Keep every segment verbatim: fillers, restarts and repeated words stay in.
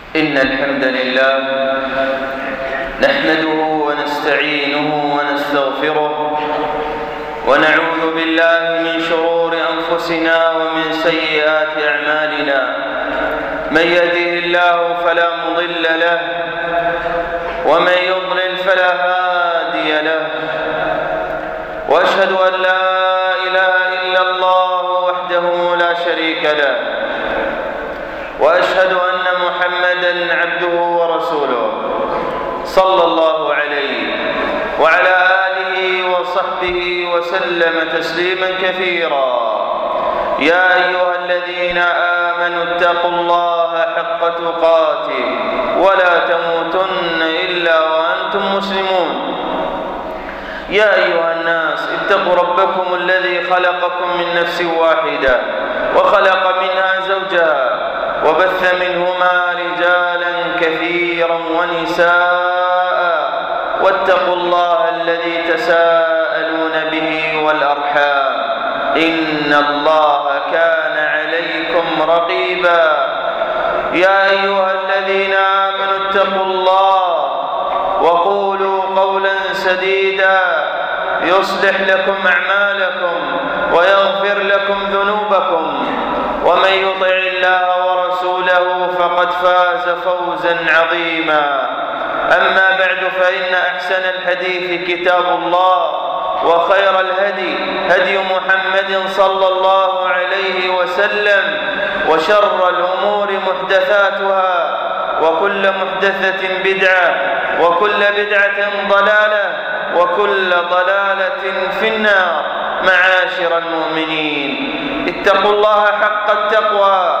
إن الحمد لله نحمده ونستعينه ونستغفره ونعوذ بالله من شرور أنفسنا ومن سيئات أعمالنا. من يهده الله فلا مضل له ومن يضلل فلا هادي له، وأشهد أن لا إله إلا الله وحده لا شريك له، وأشهد أن محمدًا عبده ورسوله صلى الله عليه وعلى آله وصحبه وسلم تسليماً كثيراً. يا أيها الذين آمنوا اتقوا الله حق تقاته ولا تموتن إلا وأنتم مسلمون. يا أيها الناس اتقوا ربكم الذي خلقكم من نفس واحدة وخلق منها زوجها وبث منهما رجالا كثيرا ونساء، واتقوا الله الذي تساءلون به والأرحام إن الله كان عليكم رقيبا. يا أيها الذين آمنوا اتقوا الله وقولوا قولا سديدا يصلح لكم أعمالكم ويغفر لكم ذنوبكم، ومن يطع الله ورسوله فقد فاز فوزا عظيما. أما بعد، فإن أحسن الحديث كتاب الله، وخير الهدي هدي محمد صلى الله عليه وسلم، وشر الأمور محدثاتها، وكل محدثة بدعة، وكل بدعة ضلالة، وكل ضلالة في النار. معاشر المؤمنين، اتقوا الله حق التقوى،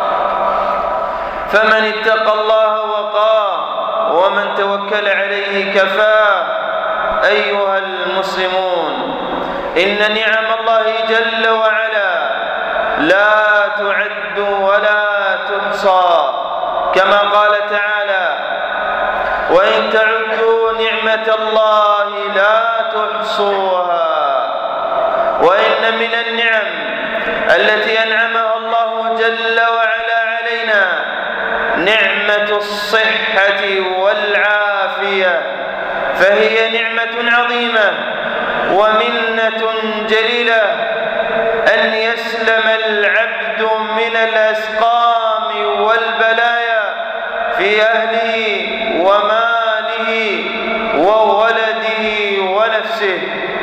فمن اتقى الله وقاه، ومن توكل عليه كفاه. أيها المسلمون، إن نعم الله جل وعلا لا تعد ولا تحصى، كما قال تعالى: وإن تعدوا نعمة الله لا تحصوها. وإن من النعم التي أنعمها الله جل وعلا علينا نعمة الصحة والعافية، فهي نعمة عظيمة ومنة جليلة أن يسلم العبد من الأسقام والبلايا في أهله وماله وولده ونفسه.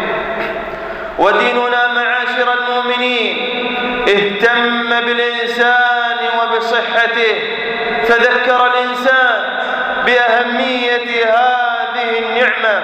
وديننا معاشر المؤمنين اهتم بالإنسان وبصحته، فذكر الإنسان بأهمية هذه النعمة،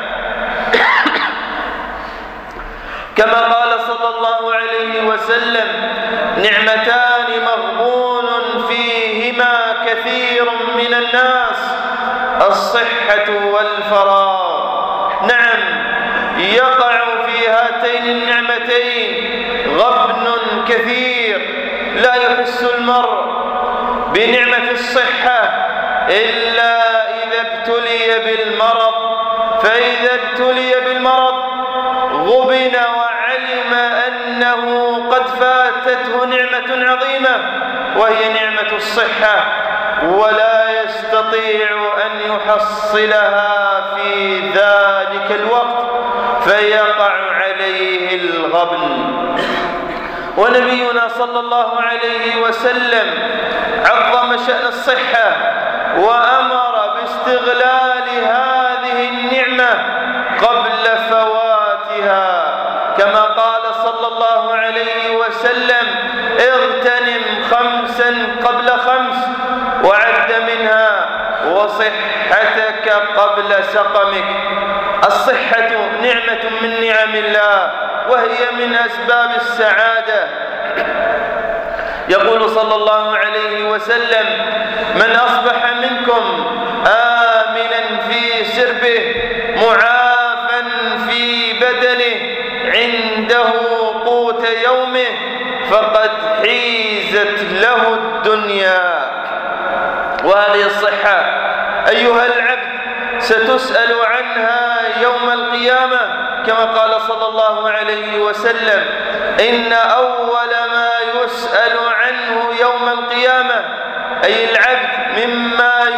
كما قال صلى الله عليه وسلم: نعمتان مغبون فيهما كثير من الناس، الصحة والفراغ. نعم، يقع في هاتين النعمتين غبن كثير، لا يحس المرء بنعمة الصحة إلا إذا ابتلي بالمرض، فإذا ابتلي بالمرض غبن وعلم أنه قد فاتته نعمة عظيمة وهي نعمة الصحة، ولا يستطيع أن يحصلها في ذلك الوقت، فيقع عليه الغبن. ونبينا صلى الله عليه وسلم عظم شأن الصحة وأمر باستغلال هذه النعمة قبل فواتها، كما قال صلى الله عليه وسلم: اغتنم خمسا قبل خمس، وعد منها وصحتك قبل سقمك. الصحة نعمة من نعم الله، وهي من أسباب السعادة. يقول صلى الله عليه وسلم: من أصبح منكم آمنا في سربه معافا في بدنه عنده قوت يومه فقد حيزت له الدنيا. وهذه الصحة أيها العبد ستسأل عنها يوم القيامة، كما قال صلى الله عليه وسلم: إن أول ما يسأل عنه يوم القيامة أي العبد مما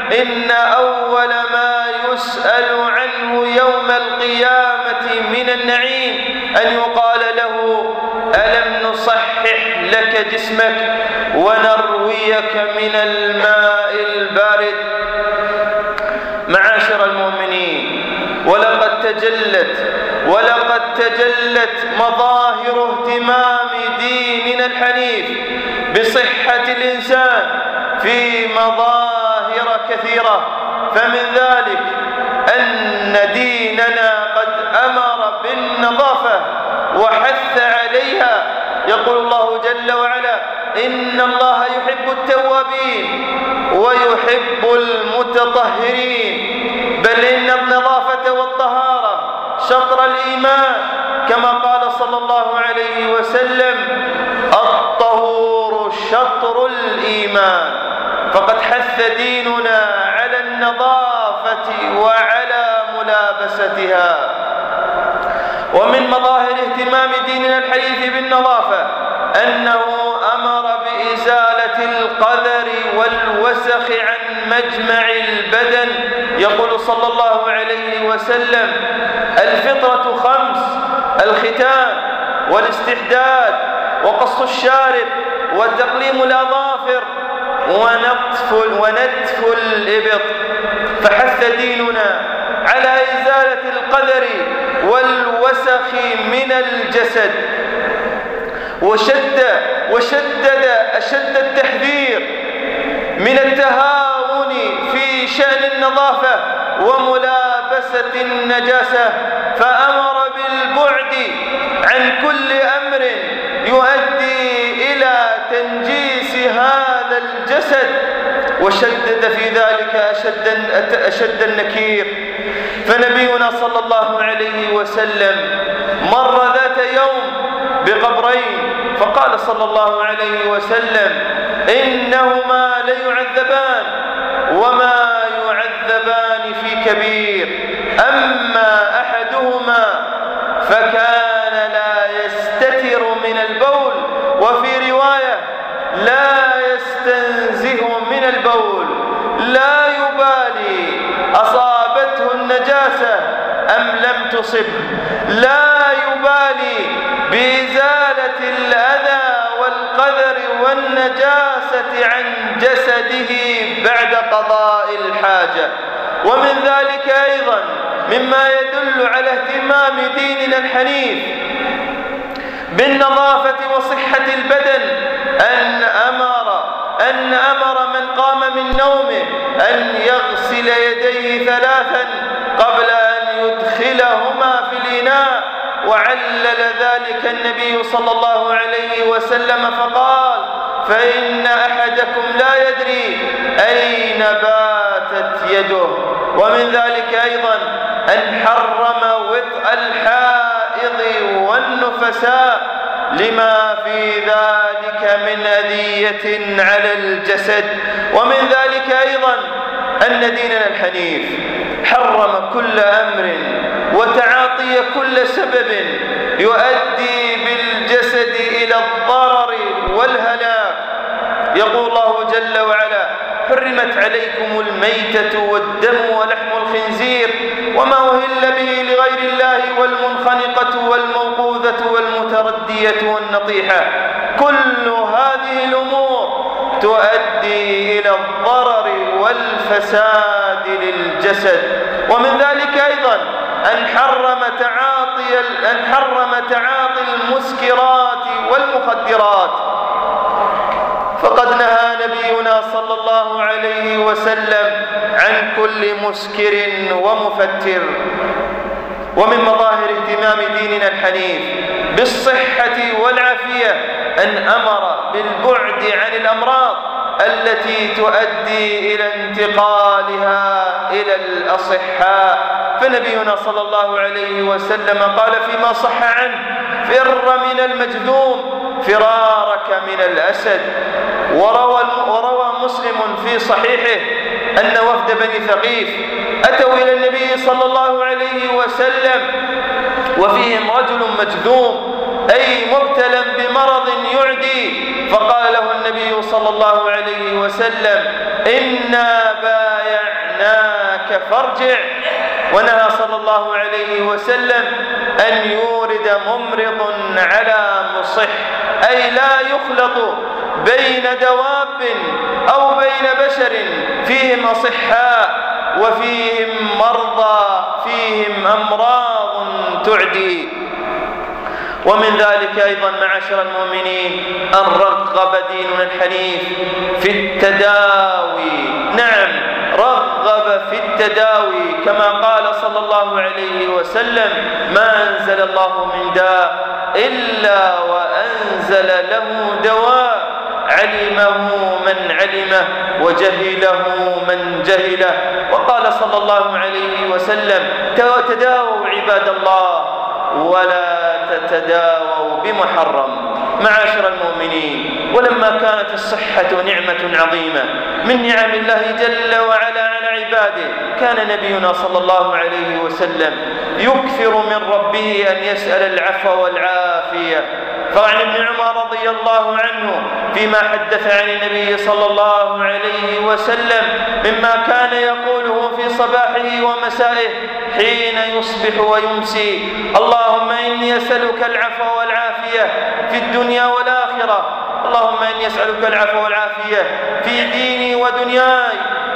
إن أول ما يسأل عنه يوم القيامة من النعيم أن يقال له: ألم نصحح لك جسمك ونرويك من الماء البارد؟ معاشر المؤمنين، ولقد تجلت ولقد تجلت مظاهر اهتمام ديننا الحنيف بصحة الإنسان في مظاهر كثيرة، فمن ذلك أن ديننا قد أمر بالنظافة وحث عليها. يقول الله جل وعلا: إن الله يحب التوابين ويحب المتطهرين. بل إن النظافة والطهارة شطر الإيمان، كما قال صلى الله عليه وسلم: الطهور شطر الإيمان. فقد حث ديننا على النظافة وعلى ملابستها. ومن مظاهر اهتمام ديننا الحنيف بالنظافة أنه أمر بإزالة القذر والوسخ عن مجمع البدن. يقول صلى الله عليه وسلم: الفطرة خمس: الختان والاستحداد وقص الشارب وتقليم الأظافر ونتف, ونتف الإبط. فحث ديننا على إزالة القذر والوسخ من الجسد، وشد وشدد أشد التحذير من التهاون في شأن النظافة وملابسة النجاسة، فأمر بالبعد عن كل أمر يؤدي إلى تنجيس هذا الجسد، وشدد في ذلك أشد, أشد النكير. فنبينا صلى الله عليه وسلم مر ذات يوم بقبرين، فقال صلى الله عليه وسلم: إنهما ليعذبان وما يعذبان في كبير، أما أحدهما فكان لا يستتر من البول، وفي رواية لا يستنزه من البول، لا يبالي أصابته النجاسة أم لم تصبه، لا يبالي بإزالة الأذى والقذر والنجاسة عن جسده بعد قضاء الحاجة. ومن ذلك أيضا مما يدل على اهتمام ديننا الحنيف بالنظافة وصحة البدن أن أمر أن أمر من قام من نومه أن يغسل يديه ثلاثا قبل أن يدخلهما في الإناء، وعلل ذلك النبي صلى الله عليه وسلم فقال: فإن أحدكم لا يدري أين باتت يده. ومن ذلك أيضا أن حرم وطء الحائض والنفساء لما في ذلك من أذية على الجسد. ومن ذلك أيضا أن ديننا الحنيف حرم كل أمر وتعاطي كل سبب يؤدي بالجسد إلى الضرر والهلاك. يقول الله جل وعلا: حرمت عليكم الميتة والدم ولحم الخنزير وما أهل به لغير الله والمنخنقة والموقوذة والمتردية والنطيحة. كل هذه الأمور تؤدي إلى الضرر والفساد للجسد. ومن ذلك أيضا أن حرم تعاطي أن حرم تعاطي المسكرات والمخدرات، فقد نهى نبينا صلى الله عليه وسلم عن كل مسكر ومفتر. ومن مظاهر اهتمام ديننا الحنيف بالصحة والعافية أن أمر بالبعد عن الأمراض التي تؤدي إلى انتقالها إلى الأصحاء. فنبينا صلى الله عليه وسلم قال فيما صح عنه: فر من المجذوم فرارك من الأسد. وروى, وروى مسلم في صحيحه أن وفد بني ثقيف أتوا إلى النبي صلى الله عليه وسلم وفيهم رجل مجذوم، أي مبتلى بمرض يعدي، فقال له النبي صلى الله عليه وسلم: إنا بايعنا معك فارجع. ونهى صلى الله عليه وسلم أن يورد ممرض على مصح، أي لا يخلط بين دواب أو بين بشر فيهم أصحاء وفيهم مرضى فيهم أمراض تعدي. ومن ذلك أيضا معاشر المؤمنين أن رغب ديننا الحنيف في التداوي. نعم، رغب في التداوي كما قال صلى الله عليه وسلم: ما أنزل الله من داء إلا وأنزل له دواء، علمه من علمه وجهله من جهله. وقال صلى الله عليه وسلم: تداووا عباد الله ولا تتداووا بمحرم. معاشر المؤمنين، ولما كانت الصحة نعمة عظيمة من نعم الله جل وعلا على عباده، كان نبينا صلى الله عليه وسلم يكثر من ربه أن يسأل العفو والعافية. فعن ابن عمر رضي الله عنه فيما حدث عن النبي صلى الله عليه وسلم مما كان يقوله في صباحه ومسائه حين يصبح ويمسي: اللهم إني أسألك العفو والعافية في الدنيا والآخرة، اللهم إني أسألك العفو والعافية في ديني ودنياي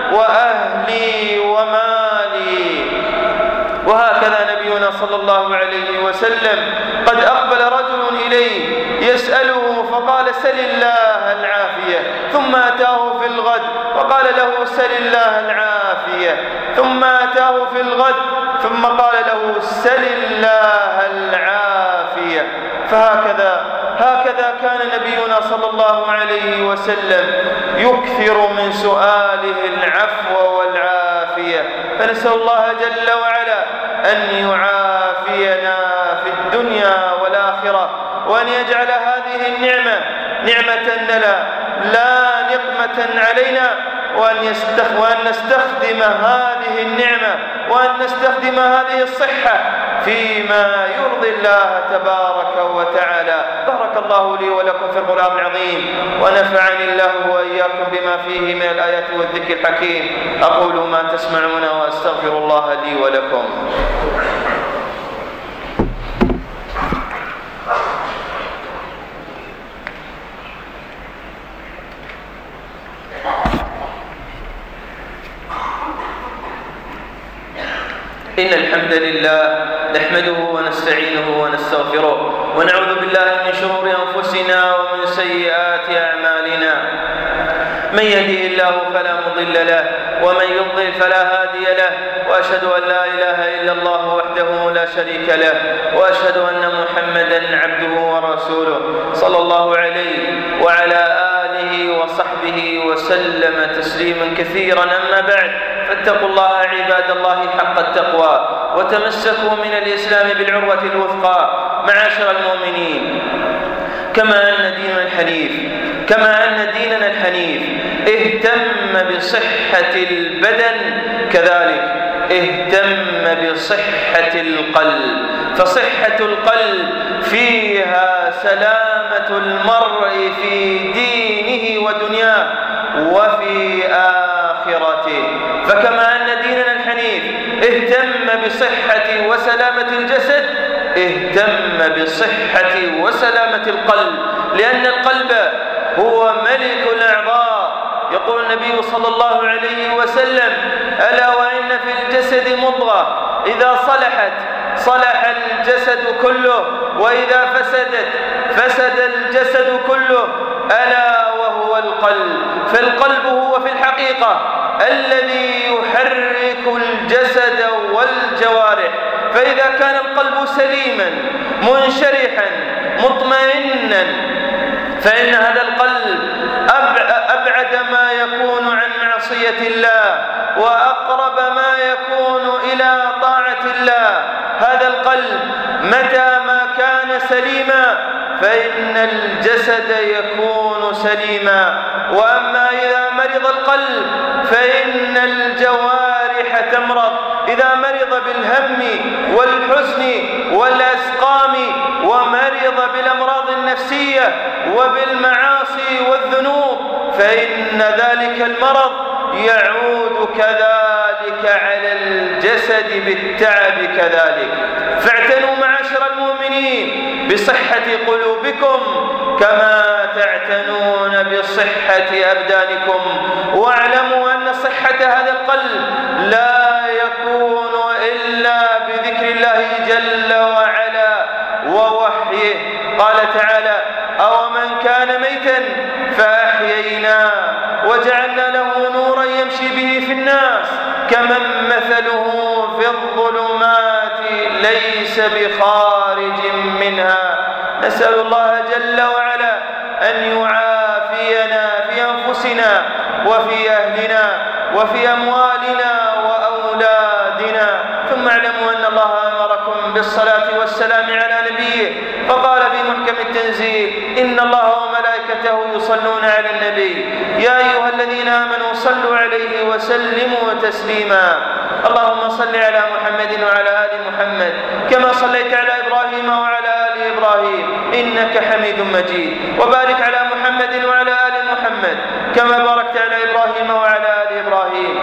وأهلي ومالي. وهكذا نبينا صلى الله عليه وسلم قد أقبل رجل إليه يسأله فقال: سل الله العافية، ثم أتاه في الغد وقال له: سل الله العافية، ثم أتاه في الغد ثم قال له: سل الله العافية. فهكذا هكذا كان نبينا صلى الله عليه وسلم يكثر من سؤاله العفو والعافية. فنسأل الله جل وعلا أن يعافينا في الدنيا والآخرة، وأن يجعل هذه النعمة نعمة لنا لا نقمة علينا، وأن, وأن نستخدم هذه النعمة وأن نستخدم هذه الصحة فيما يرضي الله تبارك وتعالى. بارك الله لي ولكم في القرآن العظيم، ونفعني الله وإياكم بما فيه من الآيات والذكر الحكيم. أقول ما تسمعون وأستغفر الله لي ولكم. إن الحمد لله نحمده ونستعينه ونستغفره، ونعوذ بالله من شرور أنفسنا ومن سيئات أعمالنا. من يهده الله فلا مضل له، ومن يضلل فلا هادي له، وأشهد أن لا إله إلا الله وحده لا شريك له، وأشهد أن محمدًا عبده ورسوله صلى الله عليه وعلى آله وصحبه وسلم تسليما كثيرا. أما بعد، فاتقوا الله عباد الله حق التقوى، وتمسكوا من الإسلام بالعروة الوثقى. معاشر المؤمنين، كما أن ديننا الحنيف كما أن ديننا الحنيف اهتم بصحة البدن، كذلك اهتم بصحة القلب. فصحة القلب فيها سلامة المرء في دينه ودنياه وفي آخرته. فكما أن ديننا الحنيف اهتم بصحة وسلامة الجسد، اهتم بصحة وسلامة القلب، لأن القلب هو ملك الأعضاء. يقول النبي صلى الله عليه وسلم: ألا وإن في الجسد مضغة إذا صلحت صلح الجسد كله، وإذا فسدت فسد الجسد كله، ألا وهو القلب. فالقلب هو في الحقيقة الذي يحرك الجسد والجوارح. فإذا كان القلب سليما منشرحا مطمئنا، فإن هذا القلب أبعد ما يكون عن معصية الله، وأقرب ما يكون إلى طاعة الله. هذا القلب متى ما كان سليما فإن الجسد يكون سليما. وأما إذا مرض القلب فإن الجوارح تمرض. إذا مرض بالهم والحزن والأسقام، ومرض بالأمراض النفسية وبالمعاصي والذنوب، فإن ذلك المرض يعود كذلك على الجسد بالتعب كذلك. فاعتنوا معاشر المؤمنين بصحة قلوبكم كما تعتنون بصحة أبدانكم، واعلموا أن صحة هذا القلب لا يكون إلا بذكر الله جل وعلا ووحيه. قال تعالى: أومن كان ميتا فأحييناه وجعلنا له نورا يمشي به في الناس كمن مثله في الظلمات ليس بخارج منها. نسأل الله جل وعلا أن يعافينا في أنفسنا وفي أهلنا وفي أموالنا وأولادنا. ثم اعلموا أن الله أمركم بالصلاة والسلام على نبيه، فقال في محكم التنزيل: إن الله وملائكته يصلون على النبي يا أيها الذين آمنوا صلوا عليه وسلموا تسليما. اللهم صل على محمد وعلى آل محمد كما صليت على إبراهيم وعلى آل إبراهيم إنك حميد مجيد، وبارك على محمد وعلى آل محمد كما باركت على إبراهيم وعلى آل إبراهيم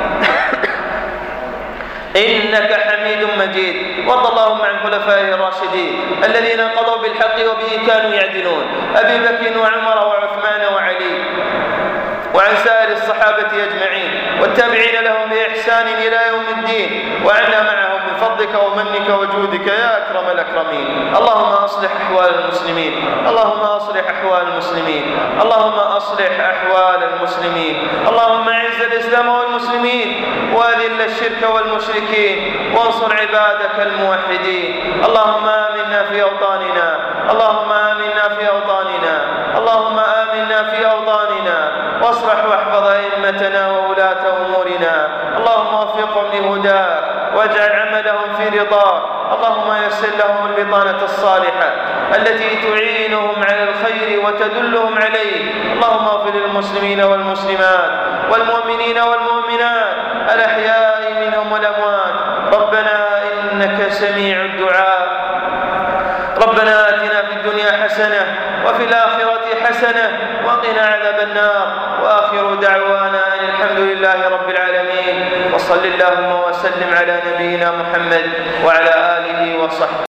إنك حميد مجيد. وارض اللهم عن خلفائه الراشدين الذين قضوا بالحق وبه كانوا يعدلون، أبي بكر وعمر وعثمان وعلي، وعن سائر الصحابة أجمعين والتابعين لهم بإحسان إلى يوم الدين، وعنا معهم بفضلك ومنك وجودك يا أكرم الأكرمين. اللهم أصلح أحوال المسلمين، اللهم أصلح أحوال المسلمين، اللهم أصلح أحوال المسلمين. اللهم أعز الإسلام والمسلمين وأذل الشرك والمشركين وانصر عبادك الموحدين. اللهم آمنا في أوطاننا، اللهم آمنا في أوطاننا، اللهم آمنا في أوطاننا، واصلح واحفظ أئمتنا وولاة أمورنا. اللهم وفقهم لهداك واجعل عملهم في رضاك. اللهم يسر لهم البطانة الصالحة التي تعينهم على الخير وتدلهم عليه. اللهم اغفر للمسلمين والمسلمات والمؤمنين والمؤمنات الأحياء منهم والأموات. ربنا إنك سميع الدعاء. ربنا آتنا في الدنيا حسنة وفي الآخرة حسنة وقنا عذاب النار. وآخر دعوانا أن الحمد لله رب العالمين، وصل اللهم وسلم على نبينا محمد وعلى آله وصحبه.